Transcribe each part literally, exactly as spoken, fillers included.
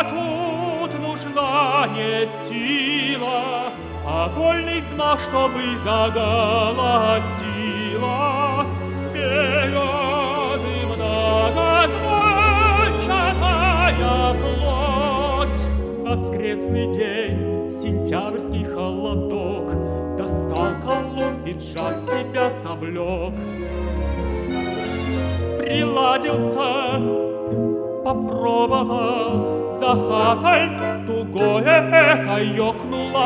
тут нужна не сила, а вольный взмах, чтобы заголосила. Березы многозвончатая плоть. Воскресный день, сентябрьский холодок, достал Колумб, пиджак себя совлек. Приладился, попробовал, за хатой тугое эхо ёкнуло.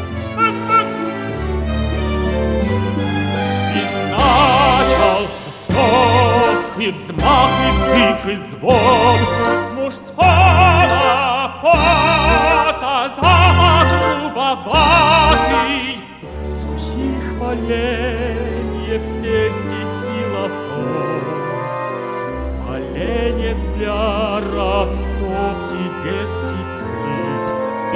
И начал вздох, и взмах, и крик, и звон мужского пота, запах грубоватый сухих поленьев сельских силофон. Поленец для растопки, детский всхлип и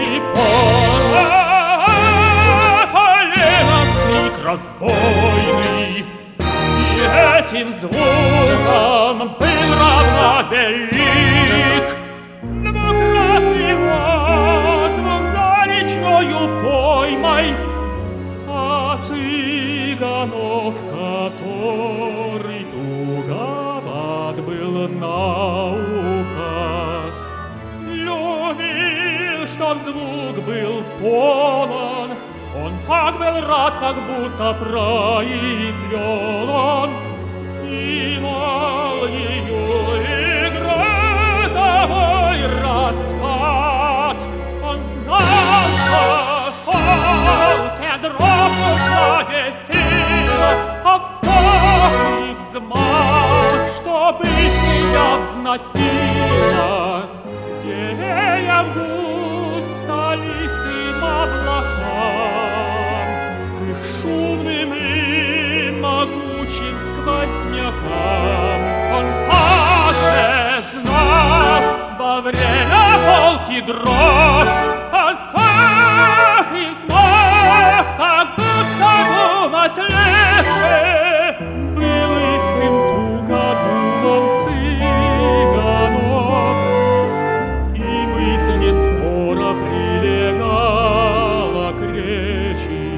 полена вскрик разбойный. И этим звуком был равновелик двукратный отзвук за речною поймой, а цыганов, который туговат был на ухо, любил, чтоб звук был полон. Он так был рад, как будто произвел он и молнию, и грозовой раскат. Он знал, что полке дрогнула весела, а вздох и взмах, чтобы тебя взносило деревьям густолистым облакам, к их шумным и могучим сквознякам. Он также знал во время волки дров, он страх и смах, как будто думать легче, был истым тугодумом цыганов, и мысль не скоро прилегала к речи.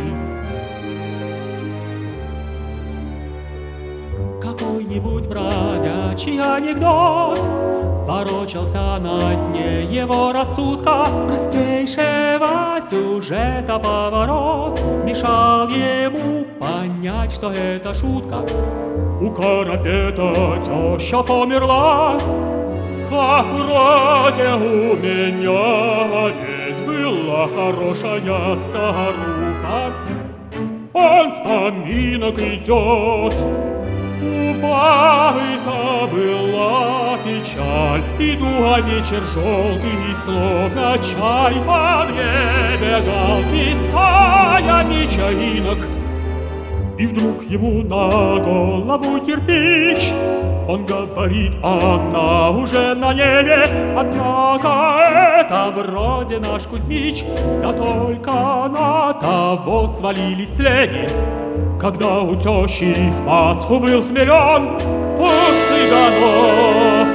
Какой-нибудь бродячий анекдот ворочался на дне его рассудка. Простейшего сюжета поворот мешал ему понять, что это шутка. У Карапета теща померла, как вроде у меня ведь была хорошая старуха. Он с поминок идет, у бабы-то была печаль, и дуга вечер желтый, словно чай по небе галки стаями чаинок. И вдруг ему на голову кирпич, он говорит, она уже на небе, однако это вроде наш Кузьмич, да только на того свалились слеги. Когда у тещи в Пасху был хмелен, у цыганов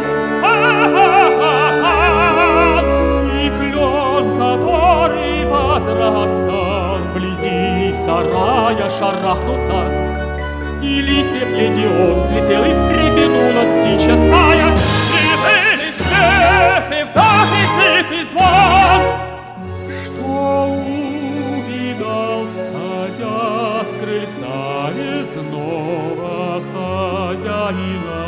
и клен, который возрастал вблизи сарая, шарахнулся, и листьев легион взлетел, и встрепенулась птичья стая, и были смех, и вдох, и цик, и звон. Что увидал, всходя с крыльца лесного хозяина,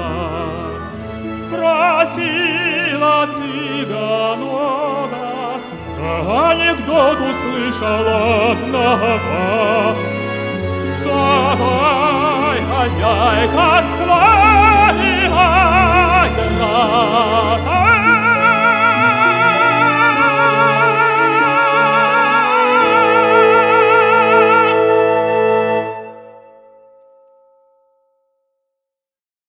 спросила цыганога, анекдот услышал одного. Давай, хозяйка, склад!